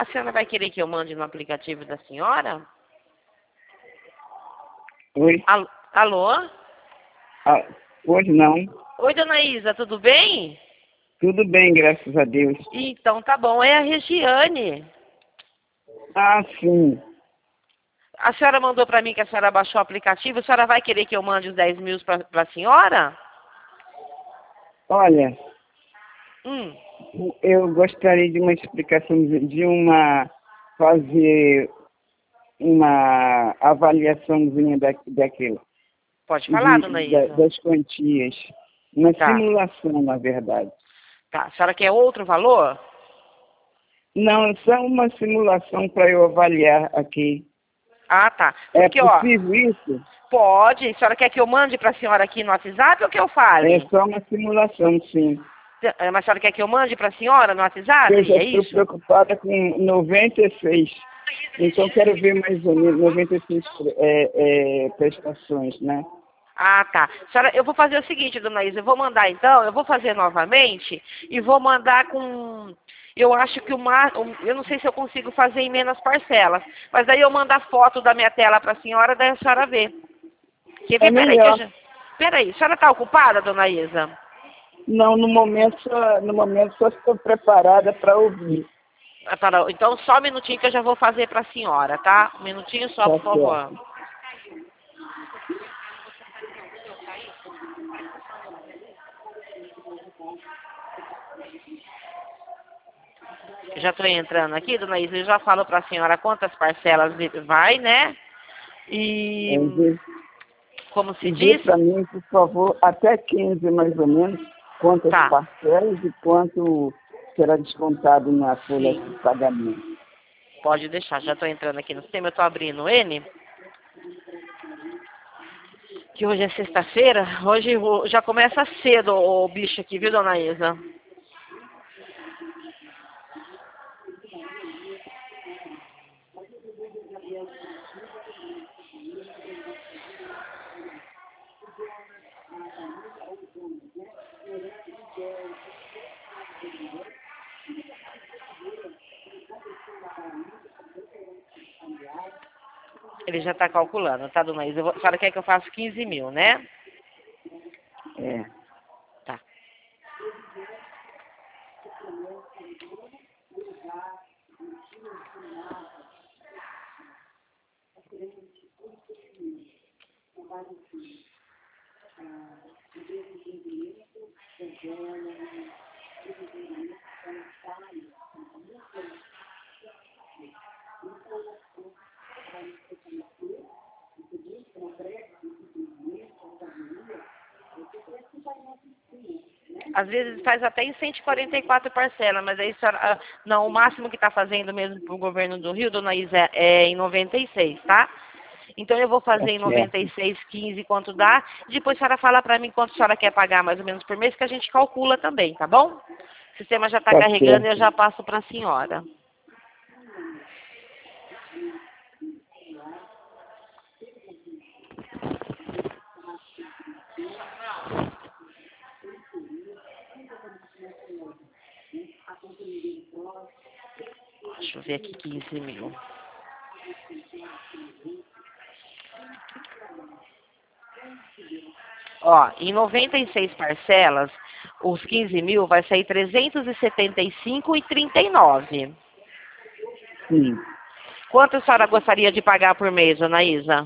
A senhora vai querer que eu mande no aplicativo da senhora? Oi? Alô? Ah, hoje não. Oi, dona Isa, tudo bem? Tudo bem, graças a Deus. Então tá bom, é a Regiane. Ah, sim. A senhora mandou para mim que a senhora baixou o aplicativo. A senhora vai querer que eu mande os 10 mil para a senhora? Olha, Hum. eu gostaria de uma explicação, fazer uma avaliaçãozinha daquilo, Pode falar, dona Isa. das quantias. Uma Tá, simulação, na verdade. tá. A senhora quer outro valor? Não, é só uma simulação para eu avaliar aqui. Ah, tá. É Porque, ó, possível isso? pode. A senhora quer que eu mande para a senhora aqui no WhatsApp ou que eu É fale? só uma simulação, sim. Mas a senhora quer que eu mande para a senhora no WhatsApp? Eu já É estou isso? preocupada com 96. Então, quero ver mais ou menos 96 prestações, né? Ah, tá. Senhora, eu vou fazer o seguinte, dona Isa, eu vou mandar então, eu vou fazer novamente e vou mandar com. Eu acho que eu não sei se eu consigo fazer em menos parcelas, mas aí eu mando a foto da minha tela para a senhora, daí a senhora vê. Quer É ver? Peraí, que eu melhor. já. Peraí, a senhora está ocupada, dona Isa? Não, no momento só estou preparada para ouvir. Então só um minutinho que eu já vou fazer para a senhora, tá? Um minutinho só, Tá por favor. certo. Já estou entrando aqui, dona Isa, eu já falo para a senhora quantas parcelas vai, né? E, Vê, como se vê diz, para mim, por favor, até 15 mais ou menos, quantas tá, parcelas e quanto será descontado na folha sim, de pagamento. pode deixar, já estou entrando aqui no sistema, eu estou abrindo ele, que hoje é sexta-feira, hoje já começa cedo o bicho aqui, viu, dona Isa? Ele já está calculando, tá, dona Isa? A senhora quer que eu faça 15 mil, né? É. Tá. Às vezes faz até em 144 parcelas, mas aí a senhora, não, o máximo que está fazendo mesmo para o governo do Rio, dona Isa, é em 96, tá? Então eu vou Tá fazer em certo. 96, 15, quanto dá. Depois a senhora fala para mim quanto a senhora quer pagar mais ou menos por mês, que a gente calcula também, tá bom? O sistema já está Tá carregando e eu certo. já passo para a senhora. Deixa eu ver aqui, 15 mil. Ó, em 96 parcelas, os 15 mil vai sair 375,39. Sim. Quanto a senhora gostaria de pagar por mês, dona Isa?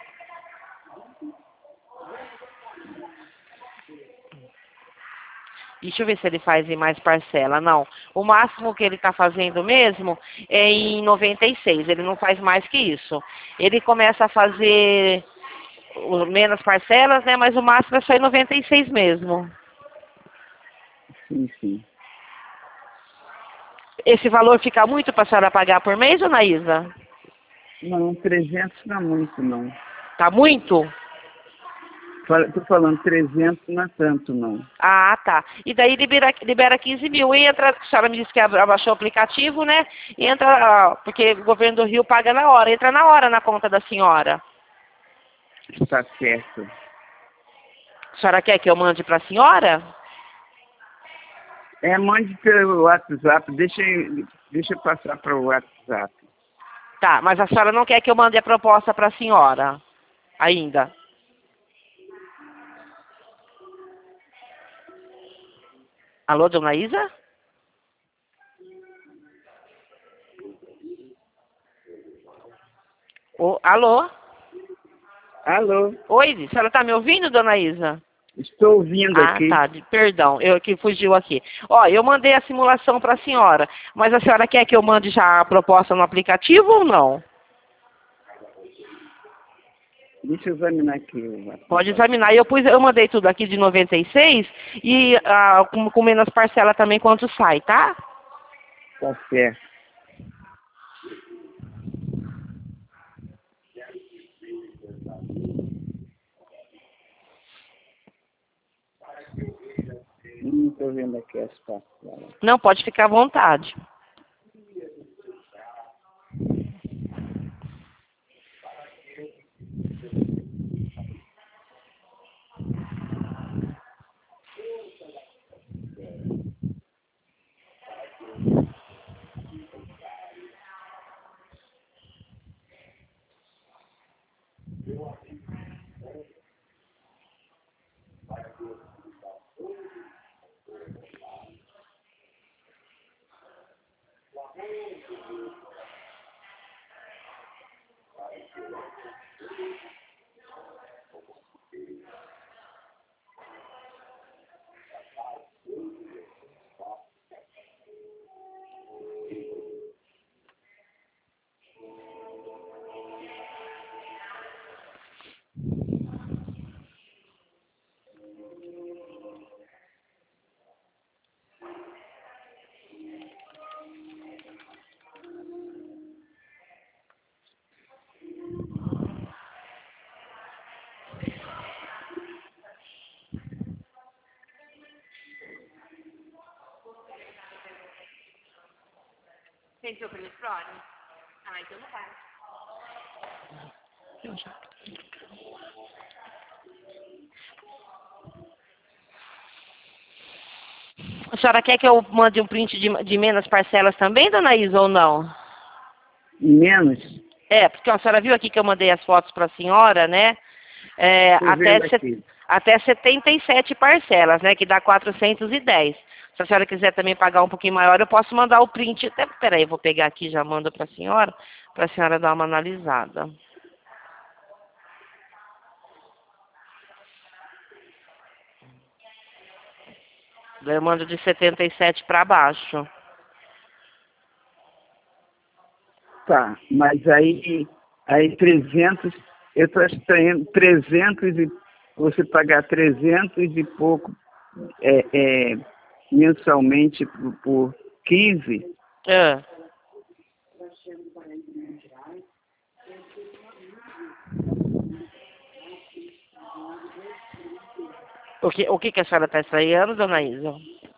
Deixa eu ver se ele faz em mais parcela. Não, o máximo que ele está fazendo mesmo é em 96. Ele não faz mais que isso. Ele começa a fazer menos parcelas, né? Mas o máximo é só em 96 mesmo. Sim, sim. Esse valor fica muito para a senhora pagar por mês, dona Isa? Não, 300 não é muito, não. Tá muito? Estou falando 300 não é tanto, não. Ah, tá. E daí libera 15 mil. Entra, a senhora me disse que abaixou o aplicativo, né? Entra, porque o governo do Rio paga na hora. Entra na hora na conta da senhora. Tá certo. A senhora quer que eu mande para a senhora? Mande pelo WhatsApp, deixa eu passar para o WhatsApp. Tá, mas a senhora não quer que eu mande a proposta para a senhora ainda? Alô, dona Isa? Alô? Alô, Oi, a senhora tá me ouvindo, dona Isa? estou ouvindo Ah, aqui. tá, perdão, eu que fugiu aqui. Ó, eu mandei a simulação para a senhora, mas a senhora quer que eu mande já a proposta no aplicativo ou não? Deixa eu examinar aqui. Pode examinar. Eu mandei tudo aqui de 96 e com menos parcela também quanto sai, tá? Tá certo. Não estou vendo aqui as parcelas. Não, pode ficar à vontade. Tem seu telefone? Ah, então não vai. A senhora quer que eu mande um print de menos parcelas também, dona Isa, ou não? Menos? É, porque a senhora viu aqui que eu mandei as fotos para a senhora, né? É, Estou vendo aqui. até 77 parcelas, né? Que dá 410. Se a senhora quiser também pagar um pouquinho maior, eu posso mandar o print. Até, peraí, eu vou pegar aqui e já mando para a senhora dar uma analisada. Eu mando de 77 para baixo. Tá, mas aí 300, eu estou estranhando 300 e você pagar 300 e pouco mensalmente por 15. Ah, o que a senhora está estranhando, dona Isa?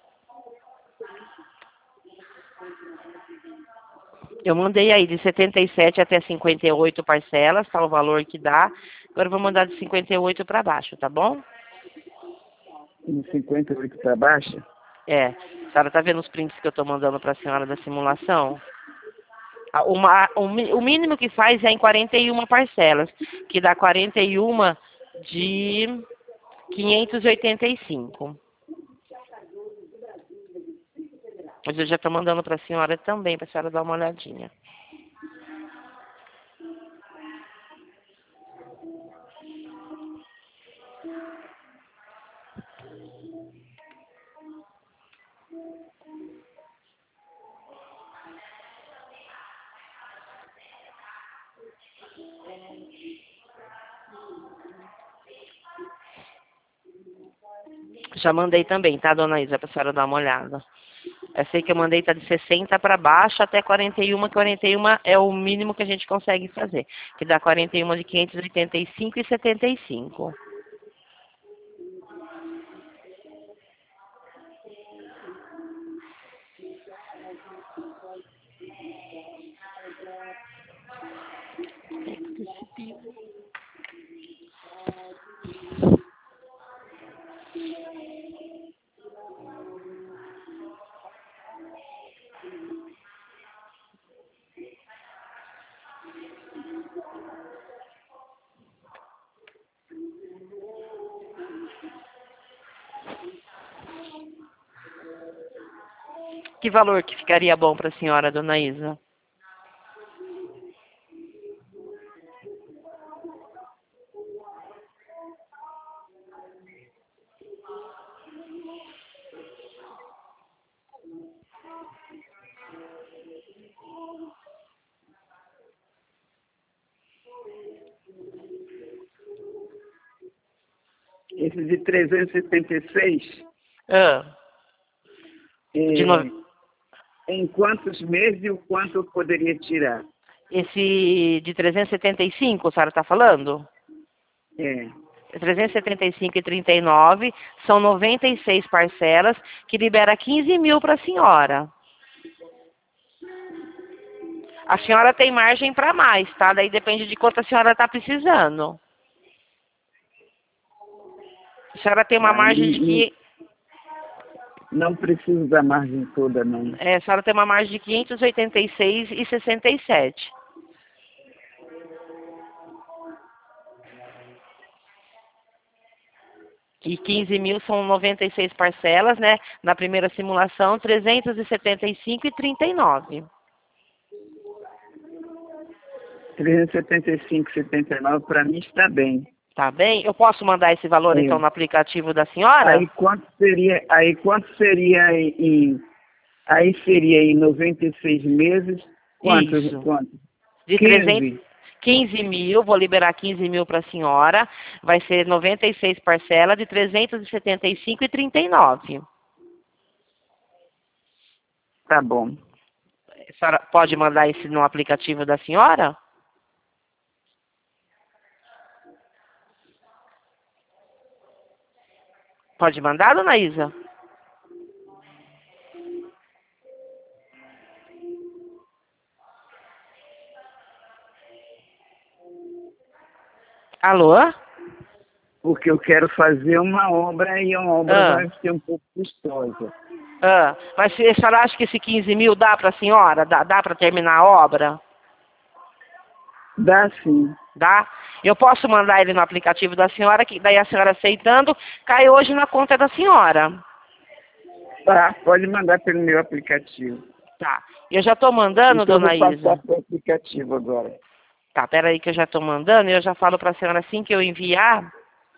Eu mandei aí de 77 até 58 parcelas, tá o valor que dá. Agora eu vou mandar de 58 para baixo, tá bom? De 58 para baixo? É. A senhora tá vendo os prints que eu tô mandando para a senhora da simulação? O mínimo que faz é em 41 parcelas, que dá 41 de 585. Mas eu já estou mandando para a senhora também, para a senhora dar uma olhadinha. Já mandei também, tá, dona Isa, para a senhora dar uma olhada. Eu sei que eu mandei tá de 60 para baixo até 41, 41 é o mínimo que a gente consegue fazer, que dá 41 de 585 e 75. Que valor que ficaria bom para a senhora, dona Isa? Esse de 376, Ah, de no... em quantos meses e o quanto eu poderia tirar? Esse de 375, a senhora está falando? É. 375 e 39 são 96 parcelas, que libera 15 mil para a senhora. A senhora tem margem para mais, tá? Daí depende de quanto a senhora está precisando. A senhora tem uma margem de que... Não preciso da margem toda, não. A senhora tem uma margem de 586,67. E 15 mil são 96 parcelas, né? Na primeira simulação, 375,39. 375,79 para mim está bem. Tá bem? Eu posso mandar esse valor, É. então, no aplicativo da senhora? Aí quanto seria aí seria em 96 meses, quantos? Isso. Quantos? De 15 mil, vou liberar 15 mil para a senhora. Vai ser 96 parcelas de 375,39. Tá bom. A senhora pode mandar esse no aplicativo da senhora? Pode mandar, dona Isa? Alô? Porque eu quero fazer uma obra e uma obra vai ser um pouco custosa. Mas a senhora acha que esse 15 mil dá para a senhora? Dá para terminar a obra? Dá sim. Dá? Eu posso mandar ele no aplicativo da senhora, que daí a senhora aceitando, cai hoje na conta da senhora. Tá, pode mandar pelo meu aplicativo. Tá. Eu já estou mandando, então, dona eu vou Isa. passar pro aplicativo agora. Tá, peraí que eu já estou mandando e eu já falo para a senhora assim que eu enviar.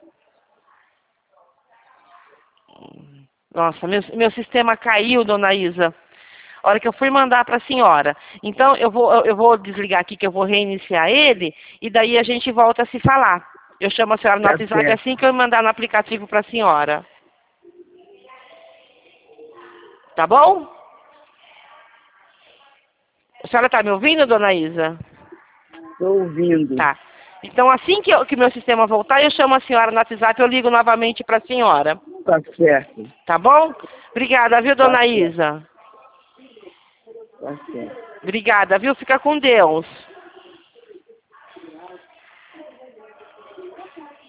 Nossa, meu sistema caiu, dona Isa. A hora que eu fui mandar para a senhora. Então, eu vou desligar aqui, que eu vou reiniciar ele, e daí a gente volta a se falar. Eu chamo a senhora no WhatsApp certo. assim que eu mandar no aplicativo para a senhora. Tá bom? A senhora está me ouvindo, dona Isa? Estou ouvindo. Tá. Então, assim que meu sistema voltar, eu chamo a senhora no WhatsApp, eu ligo novamente para a senhora. Tá certo. Tá bom? Obrigada, viu, dona Tá Isa? Tá certo. Obrigada, viu? Fica com Deus.